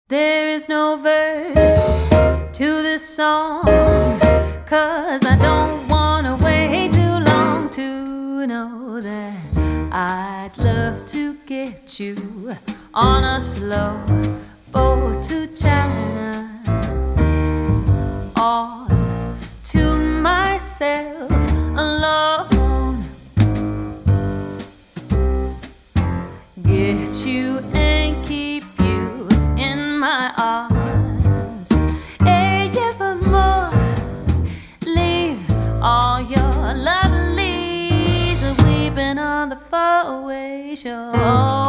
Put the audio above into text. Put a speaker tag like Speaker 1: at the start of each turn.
Speaker 1: There is no verse to this song, 'cause I don't wanna wait too long to know that I'd love to get you on a slow boat to China, all to myself alone. Get you and keep you in my arms, evermore. Leave all your lovelies weeping on the faraway shore.